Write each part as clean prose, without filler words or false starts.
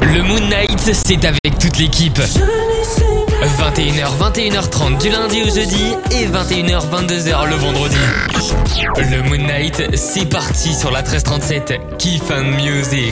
Le Moon Night, c'est avec toute l'équipe. 21h, 21h30 du lundi au jeudi et 21h, 22h le vendredi. Le Moon Night, c'est parti sur la 1337. Keep and Music.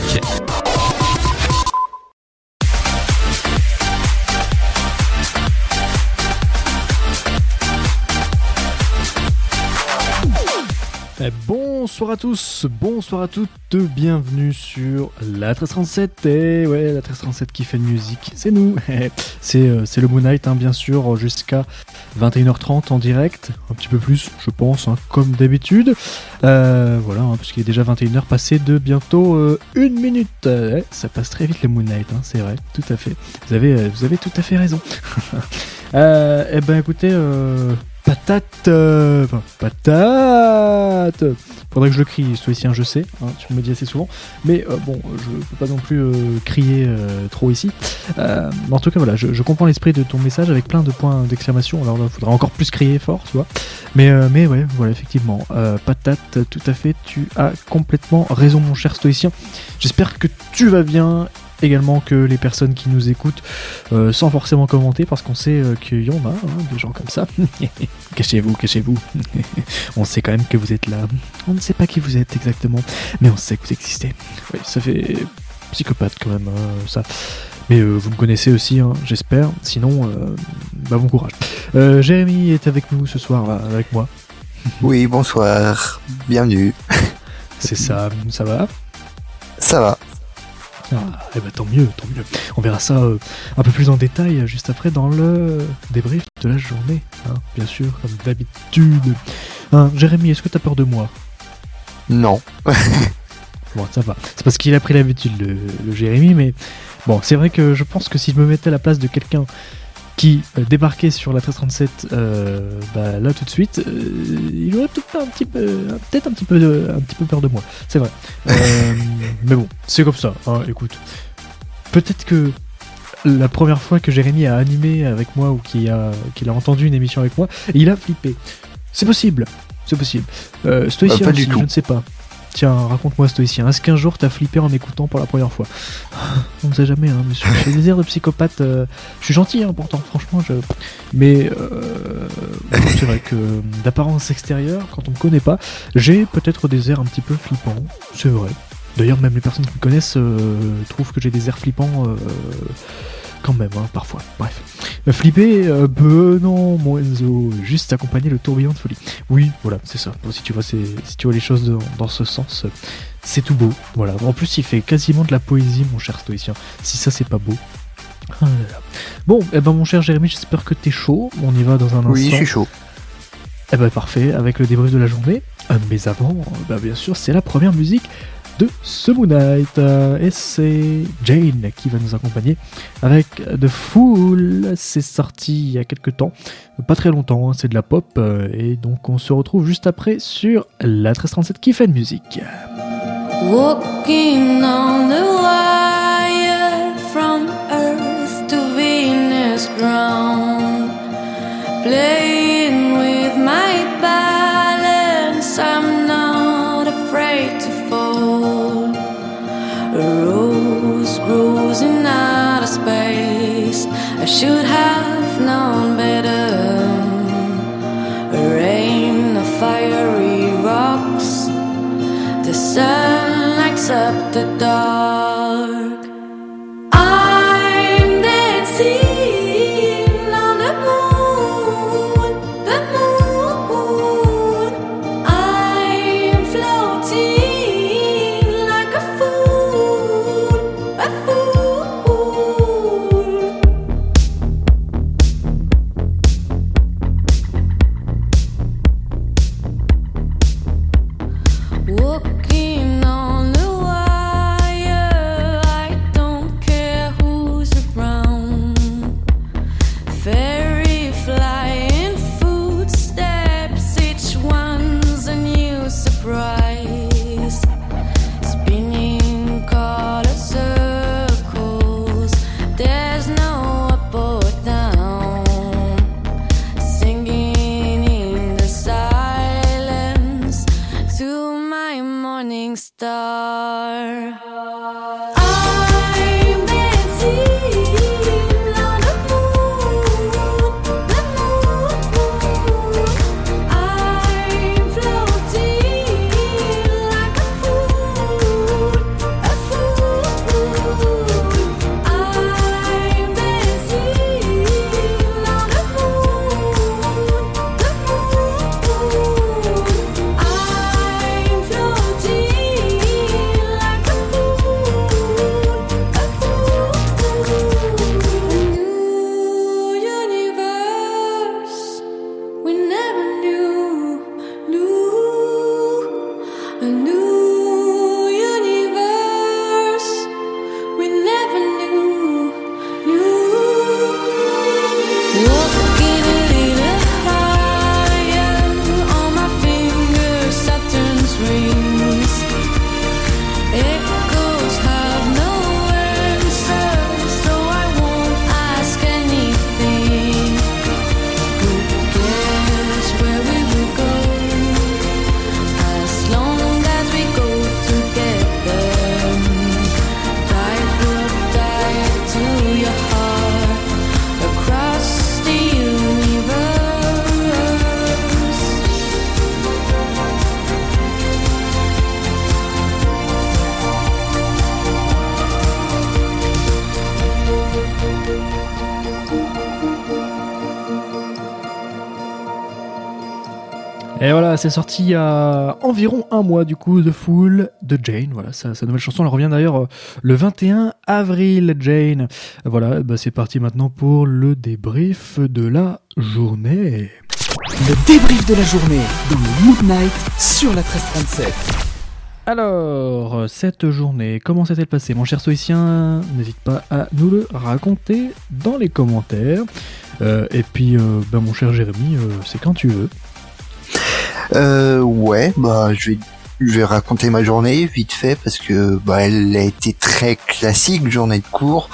Bonsoir à tous, bonsoir à toutes, bienvenue sur la 1337, et ouais, la 1337 qui fait de musique, c'est nous, c'est le Moon Night, bien sûr, jusqu'à 21h30 en direct, un petit peu plus, je pense, comme d'habitude, voilà, parce qu'il est déjà 21h, passé de bientôt 1 minute, ça passe très vite le Moon Night, c'est vrai, tout à fait, vous avez tout à fait raison, eh ben écoutez, patate. Faudrait que je le crie, stoïcien, je sais, tu me le dis assez souvent, mais bon, je peux pas non plus crier trop ici. Mais en tout cas, voilà, je comprends l'esprit de ton message avec plein de points d'exclamation. Alors là, il faudra encore plus crier fort, tu vois. Mais ouais, voilà, effectivement, patate, tout à fait, tu as complètement raison, mon cher stoïcien. J'espère que tu vas bien. Également que les personnes qui nous écoutent sans forcément commenter, parce qu'on sait qu'il y en a des gens comme ça. Cachez-vous. On sait quand même que vous êtes là. On ne sait pas qui vous êtes exactement, mais on sait que vous existez. Oui, ça fait psychopathe quand même, ça. Mais vous me connaissez aussi, j'espère. Sinon, bon courage. Jérémy est avec nous ce soir, là, avec moi. Oui, bonsoir. Bienvenue. C'est ça, ça va ? Ça va. Eh ben tant mieux. On verra ça un peu plus en détail juste après dans le débrief de la journée, bien sûr, comme d'habitude. Jérémy, est-ce que t'as peur de moi ? Non. Bon, ça va. C'est parce qu'il a pris l'habitude, le Jérémy, mais bon, c'est vrai que je pense que si je me mettais à la place de quelqu'un qui débarquait sur la 1337 là tout de suite, il aurait peut-être un petit peu peur de moi, c'est vrai. Mais bon, c'est comme ça, écoute. Peut-être que la première fois que Jérémy a animé avec moi ou qu'il a entendu une émission avec moi, il a flippé. C'est possible. Stoïcien, pas du tout. Je ne sais pas. Tiens, raconte-moi, stoïcien, est-ce qu'un jour t'as flippé en m'écoutant pour la première fois ? On ne sait jamais, monsieur. J'ai des airs de psychopathe. Je suis gentil, pourtant, franchement. Mais c'est vrai que d'apparence extérieure, quand on me connaît pas, j'ai peut-être des airs un petit peu flippants. C'est vrai. D'ailleurs, même les personnes qui me connaissent trouvent que j'ai des airs flippants. Quand même, parfois. Bref. Flipper, non, mon Enzo, juste accompagner le tourbillon de folie. Oui, voilà, c'est ça. Si tu vois les choses dans ce sens, c'est tout beau. Voilà. En plus, il fait quasiment de la poésie, mon cher stoïcien. Si ça, c'est pas beau. Ah là là. Bon, mon cher Jérémy, j'espère que t'es chaud. On y va dans un instant. Oui, je suis chaud. Parfait, avec le débrief de la journée. Mais avant, bien sûr, c'est la première musique de ce Moon Night, et c'est Jane qui va nous accompagner avec The Fool. C'est sorti il y a quelques temps, pas très longtemps, c'est de la pop, et donc on se retrouve juste après sur la 1337 qui fait de musique. Walking on the wire from Earth to Venus ground, playing with my balance, I'm not afraid to fall. A rose grows in outer space, I should have known better. A rain of fiery rocks, the sun lights up the dark. I'm dancing on the moon, the moon. I'm floating like a fool, a fool. Walking on the wire, I don't care who's around. Et voilà, c'est sorti il y a environ un mois du coup, The Fool de Jane. Voilà, sa nouvelle chanson, elle revient d'ailleurs le 21 avril, Jane. Voilà, c'est parti maintenant pour le débrief de la journée. Le débrief de la journée dans le Mood Night sur la 1337. Alors, cette journée, comment s'est-elle passée, mon cher stoïcien? N'hésite pas à nous le raconter dans les commentaires. Et puis, mon cher Jérémy, c'est quand tu veux. Ouais, je vais raconter ma journée vite fait parce que elle a été très classique, journée de cours.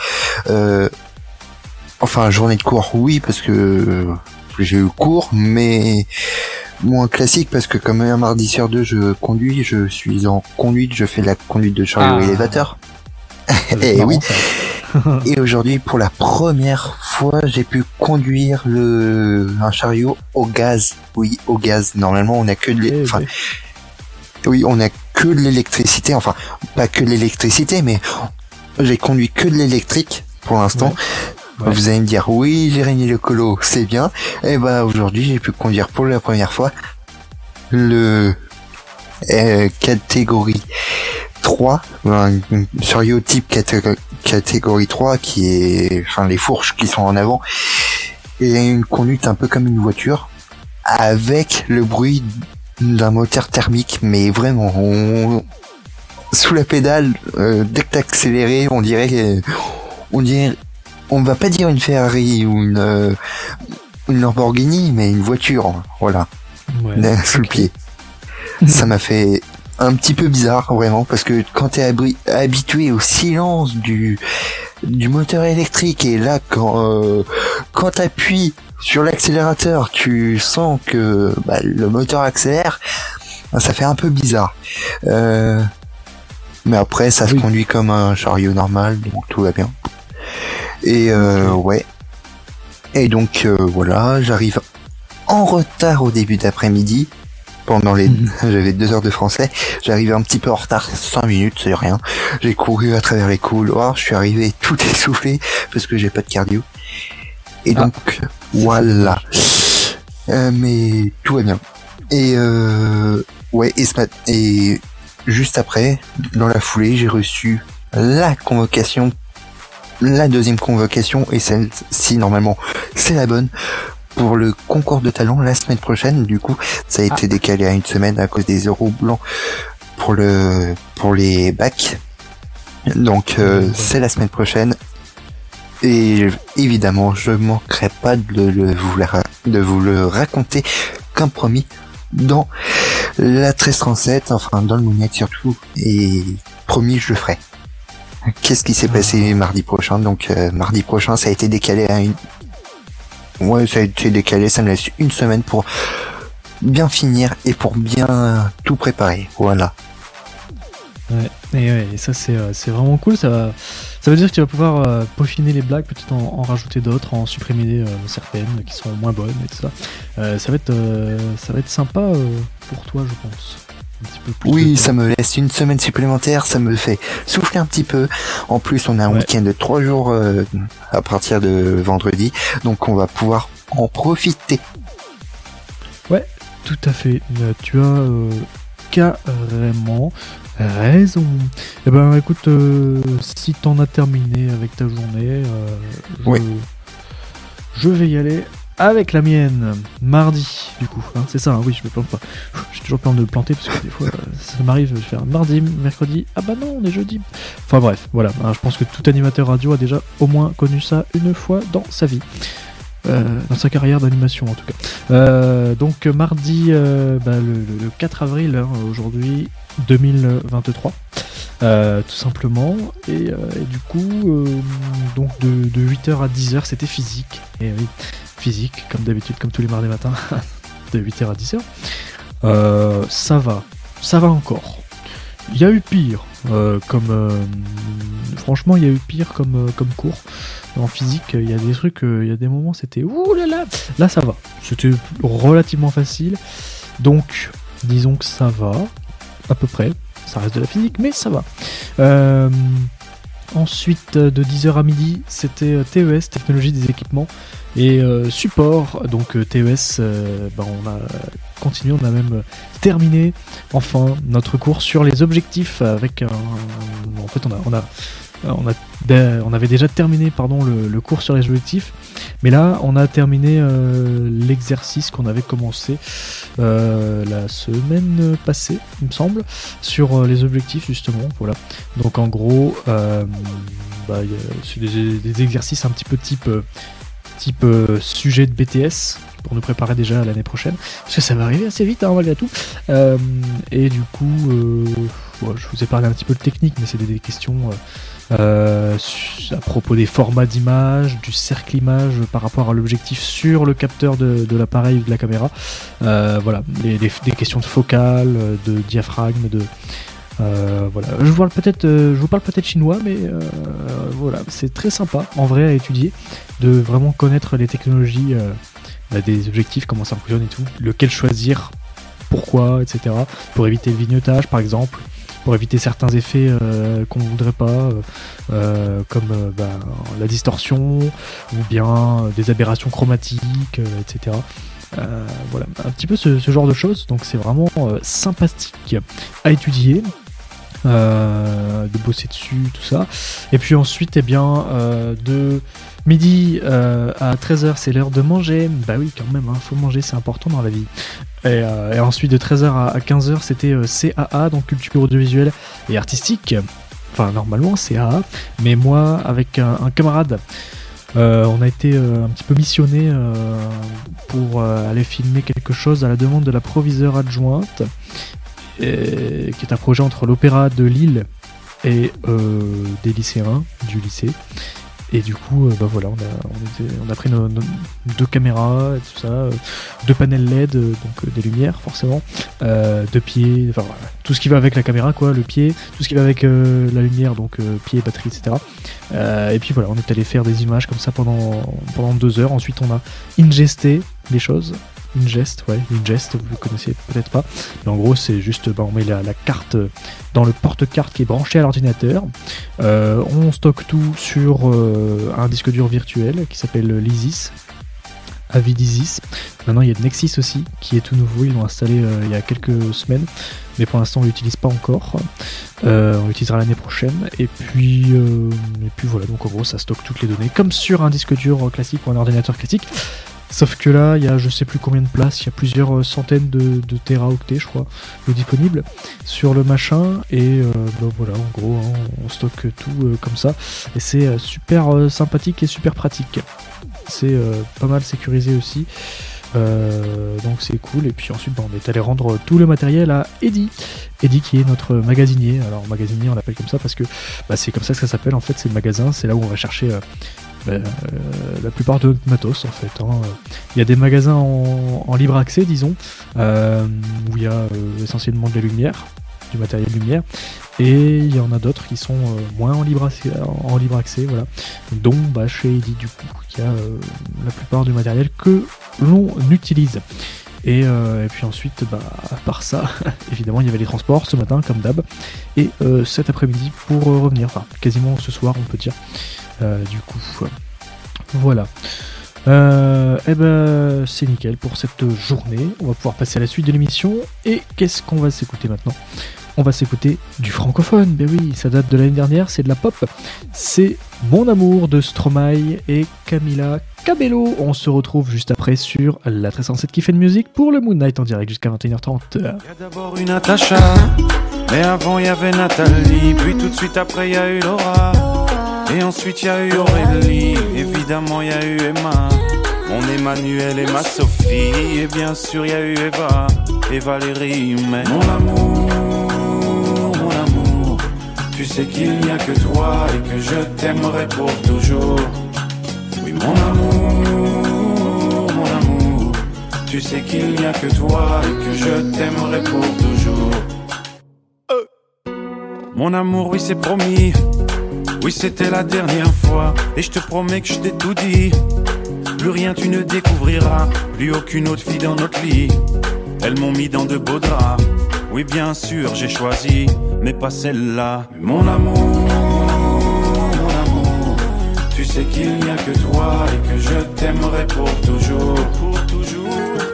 Journée de cours, oui, parce que j'ai eu cours, mais moins classique parce que comme un mardi sur deux je conduis, je suis en conduite, je fais la conduite de chariot élévateur. Et oui. Et aujourd'hui, pour la première fois, j'ai pu conduire un chariot au gaz. Oui, au gaz. Normalement, on a que de on a que de l'électricité. Enfin, pas que de l'électricité, mais j'ai conduit que de l'électrique pour l'instant. Ouais. Vous allez me dire, oui, Jérémy le colo, c'est bien. Et aujourd'hui, j'ai pu conduire pour la première fois le catégorie 3, un chariot type catégorie 3 qui est, les fourches qui sont en avant, et une conduite un peu comme une voiture, avec le bruit d'un moteur thermique, mais vraiment, sous la pédale, dès que t'as accéléré, on dirait, on va pas dire une Ferrari ou une Lamborghini, mais une voiture, voilà, sous le pied. Ça m'a fait un petit peu bizarre, vraiment, parce que quand t'es habitué au silence du moteur électrique, et là, quand t'appuies sur l'accélérateur, tu sens que le moteur accélère, ça fait un peu bizarre. Mais après, ça se conduit comme un chariot normal, donc tout va bien. Et ouais. Et donc voilà, j'arrive en retard au début d'après-midi. J'avais 2 heures de français. J'arrivais un petit peu en retard, 5 minutes, c'est rien. J'ai couru à travers les couloirs, je suis arrivé tout essoufflé parce que j'ai pas de cardio. Et donc voilà. Mais tout va bien. Et et juste après, dans la foulée, j'ai reçu la deuxième convocation, et celle-ci normalement c'est la bonne, pour le concours de talent la semaine prochaine. Du coup, ça a été décalé à une semaine à cause des euros blancs pour les bacs. Donc c'est la semaine prochaine, et évidemment je manquerai pas de vous le raconter comme promis dans la 1337, dans le Moon Night surtout, et promis, je le ferai. Qu'est-ce qui s'est passé mardi prochain? Donc mardi prochain, ça a été décalé ça a été décalé, ça me laisse une semaine pour bien finir et pour bien tout préparer. Voilà. Et ça c'est vraiment cool. Ça veut dire que tu vas pouvoir peaufiner les blagues, peut-être en rajouter d'autres, en supprimer certaines qui sont moins bonnes et tout ça. Ça va être sympa pour toi, je pense. Un petit peu plus ça me laisse une semaine supplémentaire, ça me fait souffler un petit peu. En plus, on a un week-end de 3 jours à partir de vendredi, donc on va pouvoir en profiter. Ouais, tout à fait. Tu as carrément raison. Eh ben, écoute, si t'en as terminé avec ta journée, je vais y aller avec la mienne, mardi, du coup, c'est ça, oui, je me plante pas. J'ai toujours peur de me planter parce que des fois, ça m'arrive de faire mardi, mercredi, non, on est jeudi. Enfin bref, voilà, je pense que tout animateur radio a déjà au moins connu ça une fois dans sa vie. Dans sa carrière d'animation en tout cas. Donc mardi, le 4 avril, aujourd'hui, 2023. Tout simplement, et du coup, donc de 8h à 10h, c'était physique. Et oui, physique, comme d'habitude, comme tous les mardis matins, de 8h à 10h. Ça va encore. Il y a eu pire, franchement, il y a eu pire comme cours. En physique, il y a des trucs, il y a des moments, c'était ouh là là. Là, ça va. C'était relativement facile. Donc, disons que ça va, à peu près. Ça reste de la physique, mais ça va. Ensuite, de 10h à midi, c'était TES, technologie des équipements, et support. Donc TES, on a continué, on a même terminé enfin notre cours sur les objectifs avec en fait on avait déjà terminé le cours sur les objectifs, mais là on a terminé l'exercice qu'on avait commencé la semaine passée, il me semble, sur les objectifs justement. Voilà. Donc en gros, c'est des exercices un petit peu type sujet de BTS pour nous préparer déjà à l'année prochaine, parce que ça va arriver assez vite malgré tout. Et du coup, je vous ai parlé un petit peu de technique, mais c'est des questions à propos des formats d'image, du cercle image par rapport à l'objectif sur le capteur de l'appareil ou de la caméra. Voilà, des questions de focale, de diaphragme, voilà. Je vous parle peut-être chinois, mais voilà, c'est très sympa en vrai à étudier, de vraiment connaître les technologies des objectifs, comment ça fonctionne et tout, lequel choisir, pourquoi, etc. Pour éviter le vignettage par exemple, pour éviter certains effets qu'on ne voudrait pas, comme la distorsion ou bien des aberrations chromatiques, etc. Voilà, un petit peu ce genre de choses, donc c'est vraiment sympathique à étudier, de bosser dessus, tout ça. Et puis ensuite, de midi à 13h, c'est l'heure de manger. Bah oui, quand même, faut manger, c'est important dans la vie. Et ensuite, de 13h à 15h, c'était CAA, donc culture audiovisuelle et artistique. Enfin, normalement, CAA. Mais moi, avec un camarade, on a été un petit peu missionné pour aller filmer quelque chose à la demande de la proviseure adjointe, qui est un projet entre l'Opéra de Lille et des lycéens du lycée. Et du coup, voilà, on a pris nos 2 caméras et tout ça, 2 panels LED, donc des lumières forcément, 2 pieds, enfin voilà, tout ce qui va avec la caméra, quoi, le pied, tout ce qui va avec la lumière, donc pied, batterie, etc. Et puis voilà, on est allé faire des images comme ça pendant 2 heures. Ensuite, on a ingesté les choses. Ingest, vous le connaissez peut-être pas, mais en gros c'est juste, on met la carte dans le porte-carte qui est branché à l'ordinateur, on stocke tout sur un disque dur virtuel qui s'appelle l'Isis, Avidisis. Maintenant il y a Nexis aussi qui est tout nouveau, ils l'ont installé il y a quelques semaines, mais pour l'instant on l'utilise pas encore, on l'utilisera l'année prochaine. Et puis voilà, donc en gros ça stocke toutes les données comme sur un disque dur classique ou un ordinateur classique. Sauf que là, il y a je sais plus combien de places, il y a plusieurs centaines de téraoctets, je crois, de disponibles sur le machin. Et voilà, en gros, on stocke tout comme ça. Et c'est super sympathique et super pratique. C'est pas mal sécurisé aussi. Donc c'est cool. Et puis ensuite, on est allé rendre tout le matériel à Eddy qui est notre magasinier. Alors magasinier, on l'appelle comme ça parce que c'est comme ça que ça s'appelle en fait, c'est le magasin, c'est là où on va chercher la plupart de notre matos en fait. Il y a des magasins en libre accès, disons, où il y a essentiellement de la lumière, du matériel lumière, et il y en a d'autres qui sont moins en libre accès, voilà, dont chez Eddy du coup, qui a la plupart du matériel que l'on utilise. Et puis ensuite, à part ça, évidemment, il y avait les transports ce matin, comme d'hab, et cet après-midi pour revenir, enfin quasiment ce soir, on peut dire. Du coup, voilà. C'est nickel pour cette journée. On va pouvoir passer à la suite de l'émission. Et qu'est-ce qu'on va s'écouter maintenant ? On va s'écouter du francophone. Ben oui, ça date de l'année dernière, c'est de la pop. C'est Mon Amour de Stromae et Camila Cabello. On se retrouve juste après sur la 1307 qui fait de musique pour le Moon Night en direct jusqu'à 21h30. Il y a d'abord une Natacha, mais avant il y avait Nathalie, puis tout de suite après il y a eu Laura. Et ensuite il y a eu Aurélie, évidemment il y a eu Emma, mon Emmanuel et ma Sophie, et bien sûr il y a eu Eva et Valérie. Mais mon amour, tu sais qu'il n'y a que toi et que je t'aimerai pour toujours. Oui mon amour, tu sais qu'il n'y a que toi et que je t'aimerai pour toujours. Mon amour, oui c'est promis. Oui c'était la dernière fois, et je te promets que je t'ai tout dit. Plus rien tu ne découvriras, plus aucune autre fille dans notre lit. Elles m'ont mis dans de beaux draps, oui bien sûr j'ai choisi, mais pas celle-là. Mon amour, toi et que je t'aimerai pour toujours, pour toujours.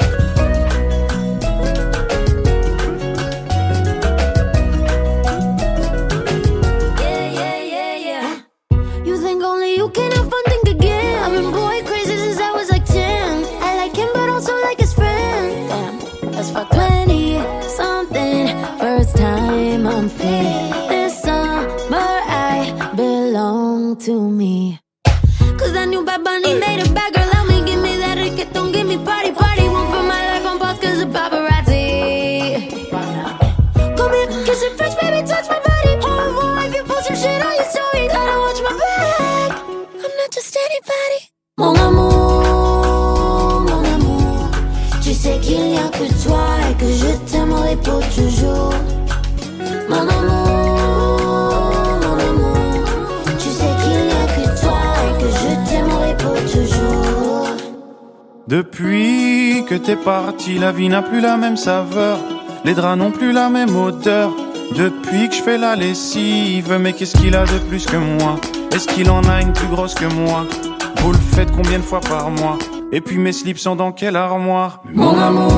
You think only you can have fun, think again. I've been boy crazy since I was like 10. I like him, but also like his friend. Damn, that's fucked up. 20 something, first time I'm free. This summer I belong to me. Cause I knew Bad Bunny made a bad girl out me. Give me that reggaeton, give me party, party. Won't put my life on pause cause of paparazzi. Come here, kiss it French, baby, touch my body. Au revoir, if you post some shit on your story, gotta watch my back. I'm not just anybody. Mon amour, tu sais qu'il n'y a que toi et que je t'aimerai pour toujours. Mon amour, tu sais qu'il n'y a que toi et que je t'aimerai pour toujours. Depuis que t'es parti, la vie n'a plus la même saveur. Les draps n'ont plus la même odeur. Depuis que je fais la lessive, mais qu'est-ce qu'il a de plus que moi? Est-ce qu'il en a une plus grosse que moi? Vous le faites combien de fois par mois? Et puis mes slips sont dans quelle armoire? Mon amour,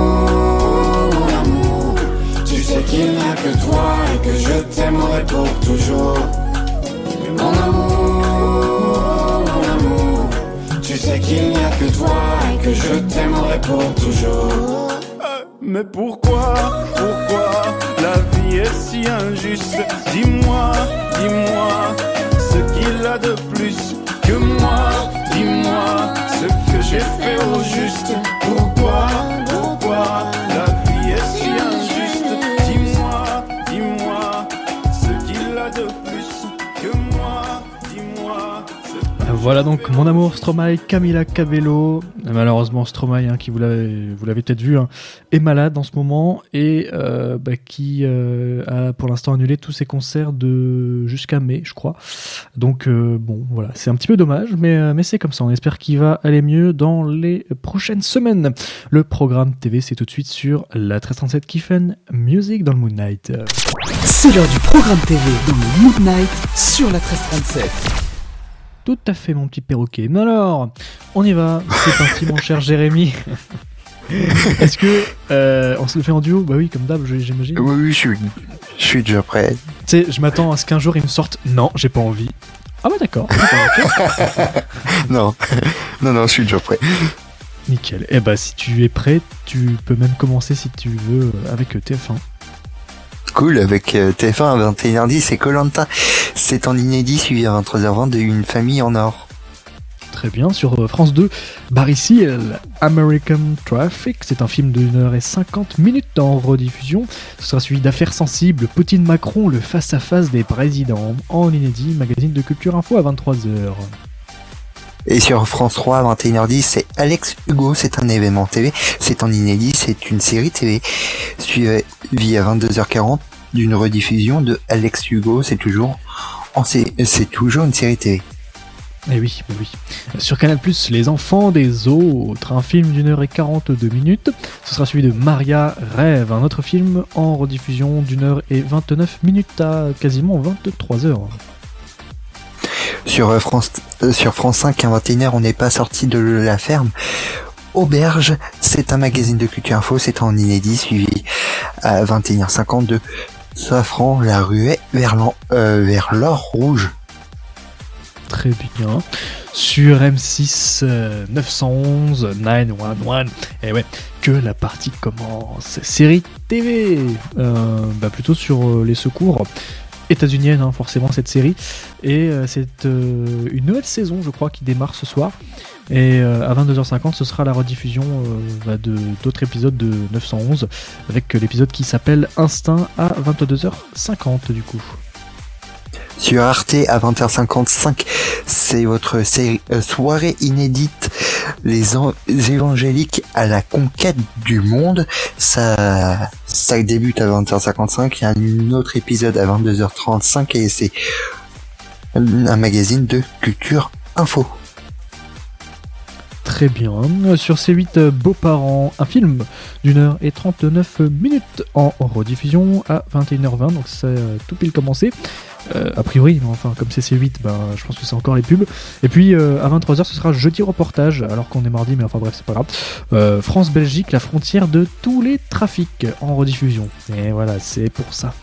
tu sais qu'il n'y a que toi et que je t'aimerai pour toujours. Mon amour, tu sais qu'il n'y a que toi et que je t'aimerai pour toujours. Mais pourquoi la vie est si injuste? Dis-moi, ce qu'il a de plus que moi. Dis-moi ce que j'ai fait au juste. Pourquoi la vie est si injuste? Dis-moi ce qu'il a de plus que moi. Dis-moi ce que Voilà donc Mon Amour, Stromae, Camila Cabello. Malheureusement Stromae, qui vous l'avez peut-être vu, est malade en ce moment et qui a pour l'instant annulé tous ses concerts de jusqu'à mai, je crois. Donc bon, voilà, c'est un petit peu dommage, mais c'est comme ça. On espère qu'il va aller mieux dans les prochaines semaines. Le programme TV, c'est tout de suite sur la 1337 Kiffen Music dans le Moon Knight. C'est l'heure du programme TV dans le Moon Knight sur la 1337. Tout à fait, mon petit perroquet. Mais alors, on y va. C'est parti, mon cher Jérémy. Est-ce que on se le fait en duo? Bah oui, comme d'hab, j'imagine. Oui, je suis déjà prêt. Tu sais, je m'attends à ce qu'un jour il me sorte. Non, j'ai pas envie. Ah bah d'accord. Non, je suis déjà prêt. Nickel. Eh bah si tu es prêt, tu peux même commencer si tu veux avec TF1. Cool, avec TF1 à 21h10 et Koh-Lanta. C'est en inédit suivi à 23h20 de Une famille en or. Très bien. Sur France 2, Barry Seal, American Traffic. C'est un film de 1h50 en rediffusion. Ce sera suivi d'Affaires sensibles, Poutine-Macron, le face-à-face des présidents. En inédit, magazine de Culture Info à 23h. Et sur France 3 à 21h10, c'est Alex Hugo, c'est un événement TV. C'est en inédit, c'est une série TV. Suivi à 22h40 d'une rediffusion de Alex Hugo, c'est toujours une série TV. Eh oui, bah oui. Sur Canal+, Les Enfants des Autres, un film d'1h42. Ce sera suivi de Maria Rêve, un autre film en rediffusion d'1h29 à quasiment 23h. Sur France 5 à 21h, on n'est pas sorti de la ferme. Auberge, c'est un magazine de Culture Info, c'est en inédit, suivi à 21h50 de Safran, la ruée vers l'or rouge. Très bien. Sur M6 911, et ouais, que la partie commence. Série TV, plutôt sur les secours états-unienne, forcément, cette série. Et c'est une nouvelle saison, je crois, qui démarre ce soir. Et à 22h50, ce sera la rediffusion d'autres épisodes de 911, avec l'épisode qui s'appelle Instinct à 22h50 du coup. Sur Arte à 20h55, c'est votre soirée inédite, les évangéliques à la conquête du monde. Ça débute à 20h55, il y a un autre épisode à 22h35 et c'est un magazine de Culture Info. Très bien. Sur C8, Beaux-parents, un film d'1h39 en rediffusion à 21h20, donc c'est tout pile commencé. A priori, mais enfin, comme c'est C8, je pense que c'est encore les pubs. Et puis, à 23h, ce sera jeudi reportage, alors qu'on est mardi, mais enfin bref, c'est pas grave. France-Belgique, la frontière de tous les trafics en rediffusion. Et voilà, c'est pour ça.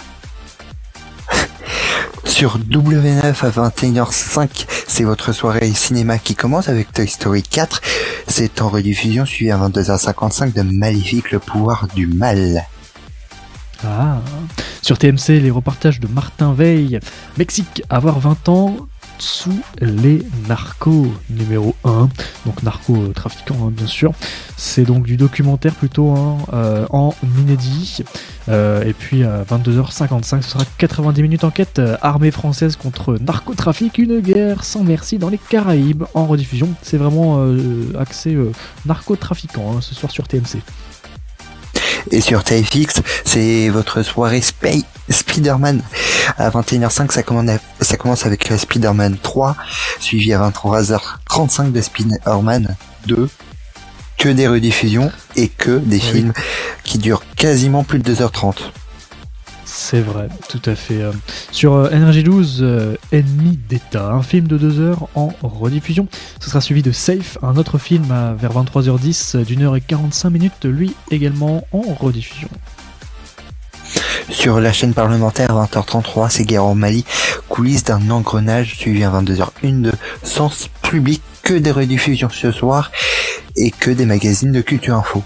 Sur W9 à 21h05, c'est votre soirée cinéma qui commence avec Toy Story 4. C'est en rediffusion, suivi à 22h55 de Maléfique, le pouvoir du mal. Ah. Sur TMC, les reportages de Martin Veil. Mexique, avoir 20 ans sous les narcos, numéro 1. Donc narco-trafiquant, bien sûr. C'est donc du documentaire plutôt en inédit. Et puis à 22h55, ce sera 90 minutes enquête. Armée française contre narcotrafic, une guerre sans merci dans les Caraïbes, en rediffusion. C'est vraiment axé narcotrafiquant, ce soir sur TMC. Et sur TFX, c'est votre soirée Spider-Man. À 21h05, ça commence avec Spider-Man 3, suivi à 23h35 de Spider-Man 2. Que des rediffusions et que des films qui durent quasiment plus de 2h30. C'est vrai, tout à fait. Sur NRJ12, Ennemi d'État, un film de 2 heures en rediffusion. Ce sera suivi de Safe, un autre film vers 23h10 d'1h45, lui également en rediffusion. Sur la chaîne parlementaire 20h33, c'est Guerre au Mali, coulisses d'un engrenage, suivi à 22h01 de Sens Public, que des rediffusions ce soir et que des magazines de Culture Info.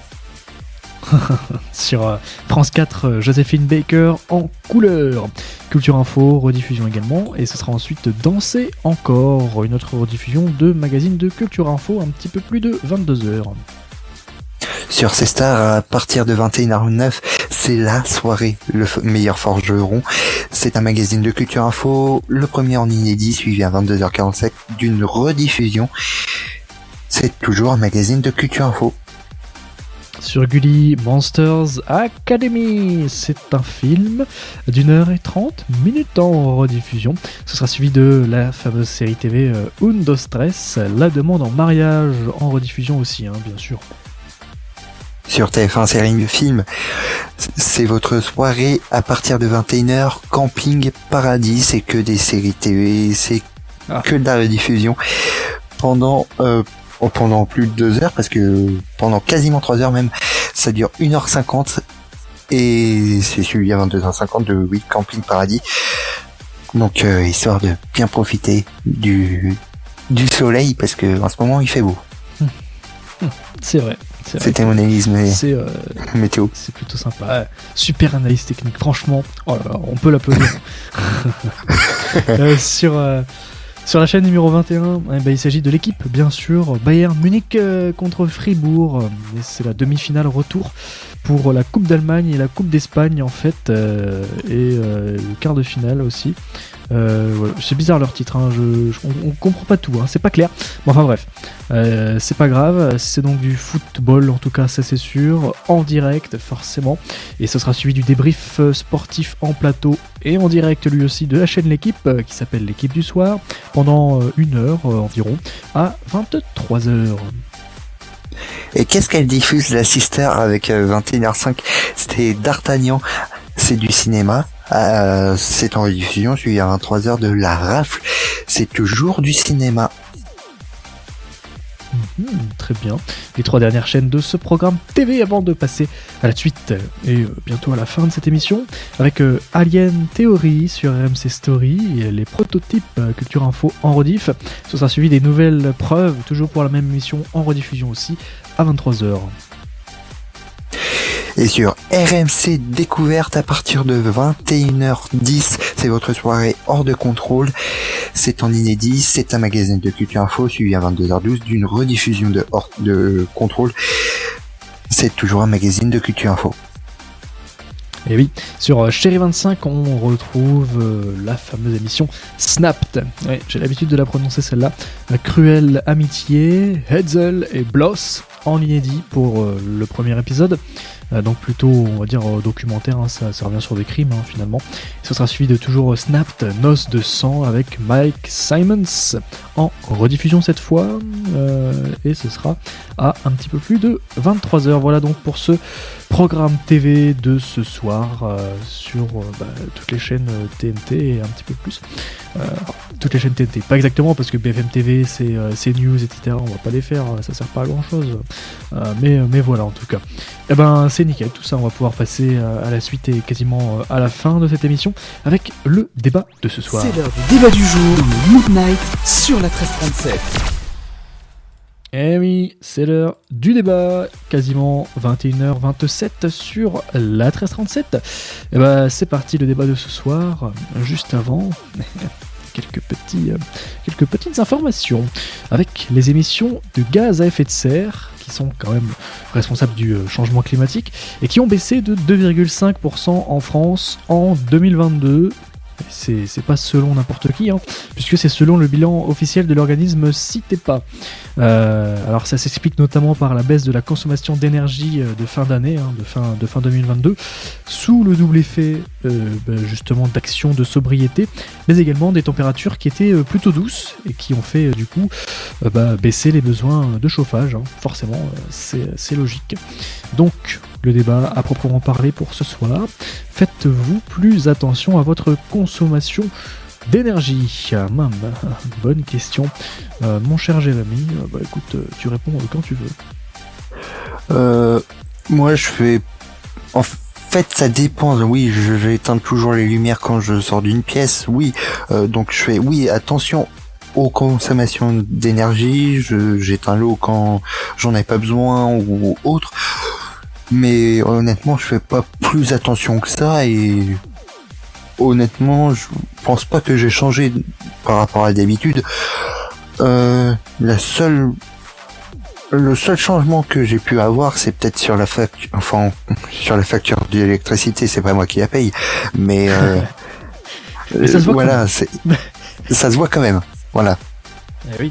Sur France 4, Joséphine Baker en couleur. Culture Info, rediffusion également. Et ce sera ensuite Danser encore, une autre rediffusion de magazine de Culture Info, un petit peu plus de 22h. Sur C-Star, à partir de 21h09, c'est la soirée, le meilleur forgeron. C'est un magazine de Culture Info, le premier en inédit, suivi à 22h47 d'une rediffusion. C'est toujours un magazine de Culture Info. Sur Gulli, Monsters Academy, c'est un film d'1h30 en rediffusion. Ce sera suivi de la fameuse série TV Un, Dos, Tres, La demande en mariage, en rediffusion aussi, bien sûr. Sur TF1 série film, c'est votre soirée à partir de 21h, Camping Paradis, c'est que des séries TV, c'est que de la rediffusion pendant plus de 2 heures, parce que pendant quasiment 3 heures même, ça dure 1h50 et c'est suivi à 22h50 de Camping Paradis. Donc histoire de bien profiter du soleil, parce que en ce moment il fait beau. C'est vrai. C'était mon analyse météo. C'est plutôt sympa. Super analyse technique, franchement. Oh là là, on peut l'applaudir. Sur la chaîne numéro 21, il s'agit de l'équipe, bien sûr. Bayern Munich contre Fribourg. Et c'est la demi-finale retour pour la Coupe d'Allemagne et la Coupe d'Espagne, en fait. Et le quart de finale aussi. Voilà. C'est bizarre leur titre, on comprend pas tout, c'est pas clair. Bon, enfin bref, c'est pas grave, c'est donc du football, en tout cas, ça c'est sûr, en direct forcément, et ce sera suivi du débrief sportif en plateau et en direct lui aussi de la chaîne L'équipe, qui s'appelle L'équipe du soir, pendant 1 heure environ, à 23h. Et qu'est-ce qu'elle diffuse, la Sister, avec 21h05? C'était D'Artagnan, c'est du cinéma. C'est en rediffusion, suivi à 23h de La Rafle, c'est toujours du cinéma. Très bien. Les 3 dernières chaînes de ce programme TV avant de passer à la suite et bientôt à la fin de cette émission avec Alien Theory sur RMC Story et les prototypes Culture Info en rediff. Ce sera suivi des nouvelles preuves, toujours pour la même émission en rediffusion aussi à 23h. Et sur RMC Découverte, à partir de 21h10, c'est votre soirée hors de contrôle. C'est en inédit, c'est un magazine de Culture Info, suivi à 22h12 d'une rediffusion de hors de contrôle. C'est toujours un magazine de Culture Info. Et oui, sur Chérie 25, on retrouve la fameuse émission Snapped. Ouais, j'ai l'habitude de la prononcer celle-là. Cruelle Amitié, Hetzel et Bloss en inédit pour le premier épisode. donc plutôt, on va dire, documentaire, hein, ça revient sur des crimes, hein, finalement. Et ce sera suivi de toujours Snapped, Noce de sang, avec Mike Simons, en rediffusion cette fois, et ce sera à un petit peu plus de 23h. Voilà donc pour ce programme TV de ce soir sur toutes les chaînes TNT et un petit peu plus. Toutes les chaînes TNT, pas exactement parce que BFM TV, c'est news, etc. On va pas les faire, ça sert pas à grand chose. Mais voilà, en tout cas. Et ben c'est nickel, tout ça, on va pouvoir passer à la suite et quasiment à la fin de cette émission avec le débat de ce soir. C'est l'heure du débat du jour, le Mood Night sur la 1337. Eh oui, c'est l'heure du débat, quasiment 21h27 sur la 1337. Et bah c'est parti, le débat de ce soir. Juste avant, quelques petites informations. Avec les émissions de gaz à effet de serre, qui sont quand même responsables du changement climatique, et qui ont baissé de 2,5% en France en 2022. C'est pas selon n'importe qui, hein, puisque c'est selon le bilan officiel de l'organisme CITEPA. Alors ça s'explique notamment par la baisse de la consommation d'énergie de fin d'année, hein, de fin 2022, sous le double effet justement d'actions de sobriété, mais également des températures qui étaient plutôt douces et qui ont fait du coup baisser les besoins de chauffage, hein. Forcément, c'est logique. Donc le débat à proprement parler pour ce soir: faites-vous plus attention à votre consommation d'énergie? Bonne question. Mon cher Jérémy, écoute, tu réponds quand tu veux. Moi, je fais... En fait, ça dépend. Oui, j'éteins toujours les lumières quand je sors d'une pièce. Oui, donc je fais... Oui, attention aux consommations d'énergie. J'éteins l'eau quand j'en ai pas besoin ou autre. Mais honnêtement, je fais pas plus attention que ça et... Honnêtement, je pense pas que j'ai changé par rapport à d'habitude. Le seul changement que j'ai pu avoir, c'est peut-être sur la facture d'électricité. C'est pas moi qui la paye, mais ça se voit voilà, ça se voit quand même. Voilà. Oui.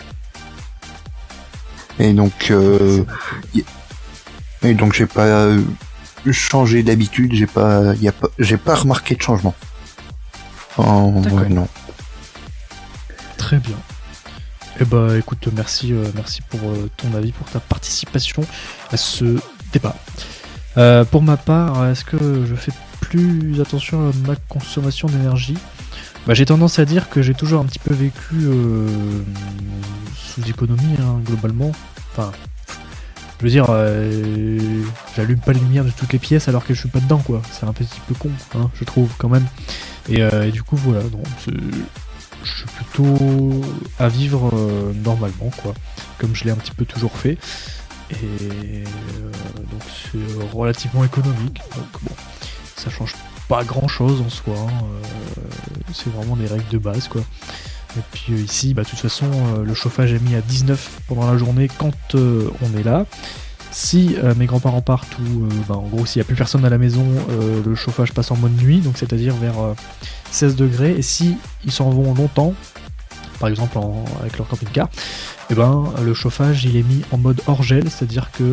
Et donc j'ai pas changé d'habitude, j'ai pas remarqué de changement. D'accord. Non. Très bien. Eh bah écoute, merci pour ton avis, pour ta participation à ce débat. Pour ma part, est-ce que je fais plus attention à ma consommation d'énergie? J'ai tendance à dire que j'ai toujours un petit peu vécu sous économie, hein, globalement. Enfin, je veux dire, j'allume pas les lumières de toutes les pièces alors que je suis pas dedans, quoi. C'est un petit peu con, hein, je trouve, quand même. Et du coup, voilà, donc je suis plutôt à vivre normalement, quoi, comme je l'ai un petit peu toujours fait. Et donc c'est relativement économique. Donc bon, ça change pas grand-chose en soi. Hein, c'est vraiment des règles de base, quoi. Et puis ici, de toute façon, le chauffage est mis à 19 pendant la journée quand on est là. Si mes grands-parents partent ou en gros s'il n'y a plus personne à la maison, le chauffage passe en mode nuit, donc c'est-à-dire vers 16 degrés. Et si ils s'en vont longtemps, par exemple avec leur camping-car, le chauffage il est mis en mode hors gel, c'est-à-dire que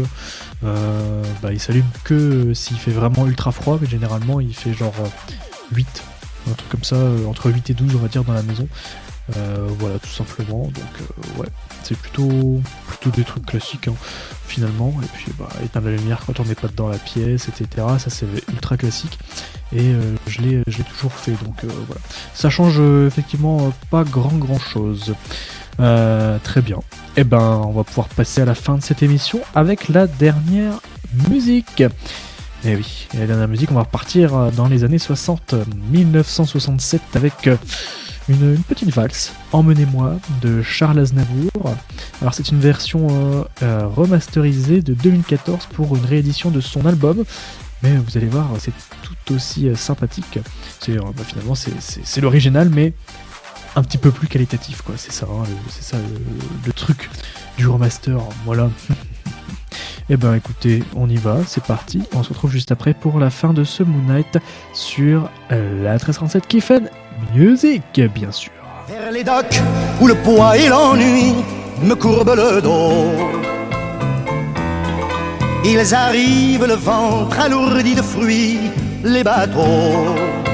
il s'allume que s'il fait vraiment ultra froid, mais généralement il fait genre 8, un truc comme ça, entre 8 et 12 on va dire dans la maison. Voilà, tout simplement. Donc ouais, c'est plutôt des trucs classiques, hein, finalement. Et puis éteindre la lumière quand on n'est pas dedans la pièce, etc. Ça c'est ultra classique. Et je l'ai toujours fait. Donc voilà, ça change effectivement pas grand chose. Très bien. Et on va pouvoir passer à la fin de cette émission avec la dernière musique. Et oui, la dernière musique, on va repartir dans les années 60, 1967 avec une petite valse, Emmenez-moi, de Charles Aznavour. Alors c'est une version remasterisée de 2014 pour une réédition de son album, mais vous allez voir, c'est tout aussi sympathique. Finalement c'est l'original, mais un petit peu plus qualitatif, quoi. C'est ça, hein, le truc du remaster, voilà. Et écoutez, on y va, c'est parti. On se retrouve juste après pour la fin de ce Moon Night sur la 1337 Kiffen Music, bien sûr. Vers les docks où le poids et l'ennui me courbent le dos. Ils arrivent le ventre alourdi de fruits, les bateaux.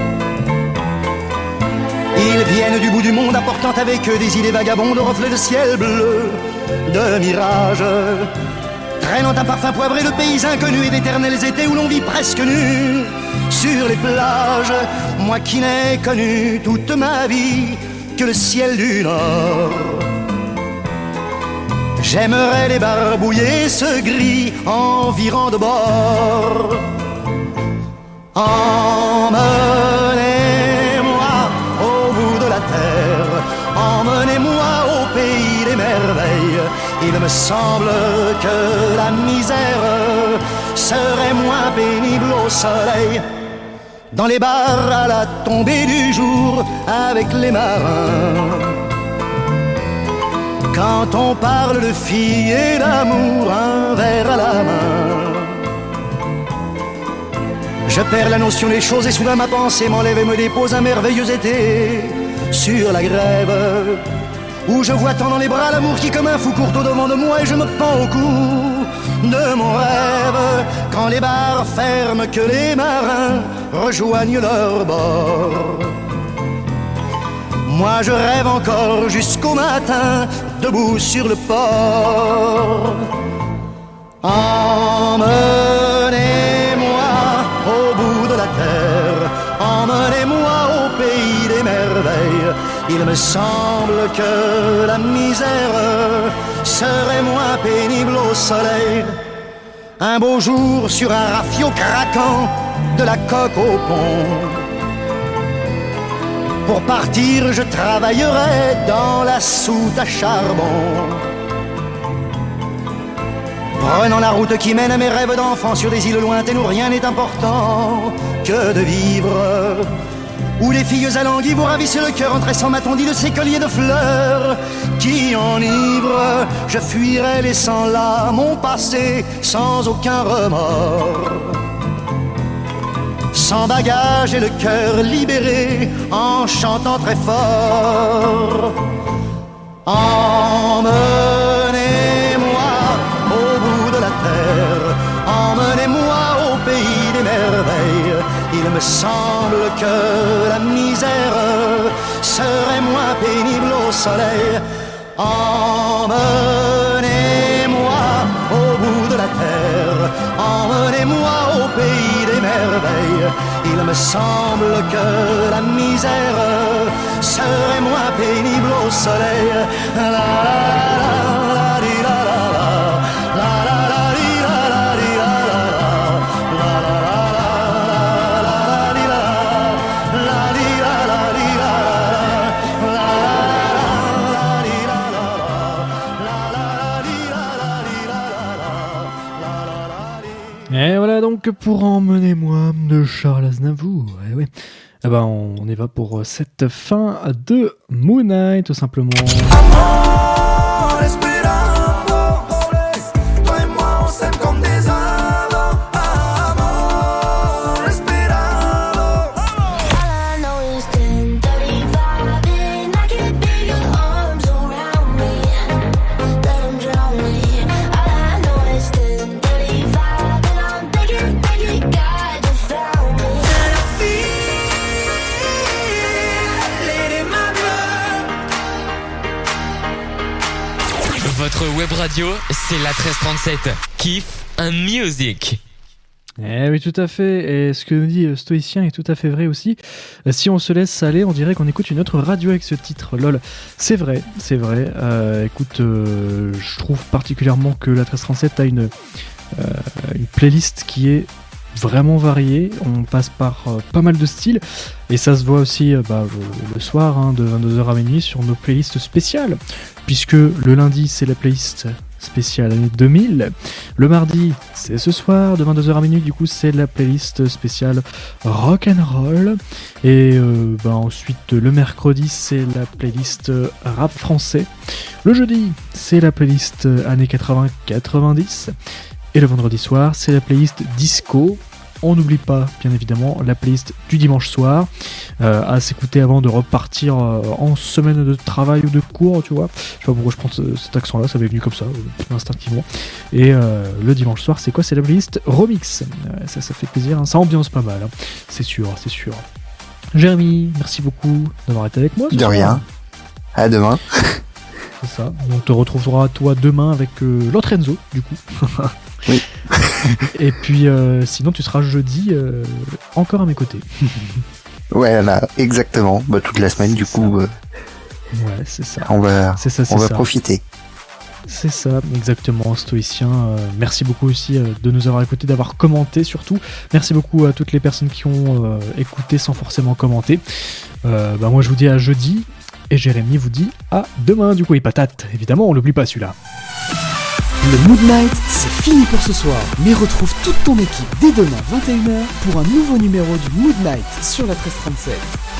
Ils viennent du bout du monde apportant avec eux des idées vagabondes, reflets de ciel bleu, de mirages, traînant un parfum poivré de pays inconnus et d'éternels étés où l'on vit presque nu sur les plages. Moi qui n'ai connu toute ma vie que le ciel du Nord, j'aimerais les barbouiller ce gris environ de bord. Emmenez-moi au bout de la terre, emmenez-moi au pays des merveilles. Il me semble que la misère serait moins pénible au soleil, dans les bars à la tombée du jour avec les marins. Quand on parle de filles et d'amour, un verre à la main, je perds la notion des choses et soudain ma pensée m'enlève et me dépose un merveilleux été sur la grève, où je vois tant dans les bras l'amour qui comme un fou court au-devant de moi et je me pends au cou de mon rêve. Quand les bars ferment, que les marins rejoignent leur bord, moi je rêve encore jusqu'au matin, debout sur le port. Emmenez-moi au bout de la terre, emmenez-moi au pays des merveilles. Il me semble que la misère serait moins pénible au soleil. Un beau jour sur un rafio craquant, de la coque au pont. Pour partir, je travaillerai dans la soute à charbon, prenant la route qui mène à mes rêves d'enfant sur des îles lointaines où rien n'est important que de vivre, où les filles alanguies vous ravissent le cœur en tressant ma tondie de ces colliers de fleurs qui enivrent. Je fuirai laissant là mon passé sans aucun remords, sans bagage et le cœur libéré, en chantant très fort. Emmenez-moi au bout de la terre, emmenez-moi au pays des merveilles. Il me semble que la misère serait moins pénible au soleil. Emmenez-moi au bout de la terre, emmenez-moi au pays des merveilles. Il me semble que la misère serait moins pénible au soleil. La la la di la la la la la di la la di la la la la la di la la di la la di la la di la la di la la. Et voilà donc pour Emmenez-moi de Charles Aznavour. Eh ouais. Eh ben on y va pour cette fin de Moon Knight tout simplement. Amor, esperando, toi et moi on s'aime comme des ados. Amor, esperando. All I know is 10:35 and I can't feel your arms around me. Let 'em drown me. All I know is 10:35 and I'm begging, begging God to found me. And I feel it in my blood. Votre web radio, c'est la 1337. Kiff un music. Eh oui, tout à fait. Et ce que nous dit Stoïcien est tout à fait vrai aussi. Si on se laisse aller, on dirait qu'on écoute une autre radio avec ce titre. Lol. C'est vrai, c'est vrai. Écoute, je trouve particulièrement que la 1337 a une playlist qui est vraiment variée. On passe par pas mal de styles. Et ça se voit aussi le soir, hein, de 22h à minuit, sur nos playlists spéciales. Puisque le lundi, c'est la playlist spéciale année 2000. Le mardi, c'est ce soir de 22h à minuit, du coup c'est la playlist spéciale rock'n'roll. Et ensuite le mercredi, c'est la playlist rap français. Le jeudi, c'est la playlist années 80-90. Et le vendredi soir, c'est la playlist disco. On n'oublie pas, bien évidemment, la playlist du dimanche soir à s'écouter avant de repartir en semaine de travail ou de cours, tu vois. Je sais pas pourquoi je prends cet accent-là, ça m'est venu comme ça, instinctivement. Et le dimanche soir, c'est quoi? C'est la playlist Remix. Ça fait plaisir, hein. Ça ambiance pas mal, hein. C'est sûr. Jérémy, merci beaucoup d'avoir été avec moi. De rien. À demain. C'est ça. On te retrouvera toi demain avec l'autre Enzo, du coup. Oui. Et puis sinon tu seras jeudi encore à mes côtés. Ouais, là, exactement. Bah, toute la semaine, du coup. Ouais, c'est ça. On va ça. profiter. C'est ça, exactement, Stoïcien. Merci beaucoup aussi de nous avoir écoutés, d'avoir commenté surtout. Merci beaucoup à toutes les personnes qui ont écouté sans forcément commenter. Moi je vous dis à jeudi, et Jérémy vous dit à demain, du coup, et patate, évidemment, on l'oublie pas celui-là. Le Mood Night, c'est fini pour ce soir. Mais retrouve toute ton équipe dès demain 21h pour un nouveau numéro du Mood Night sur la 1337.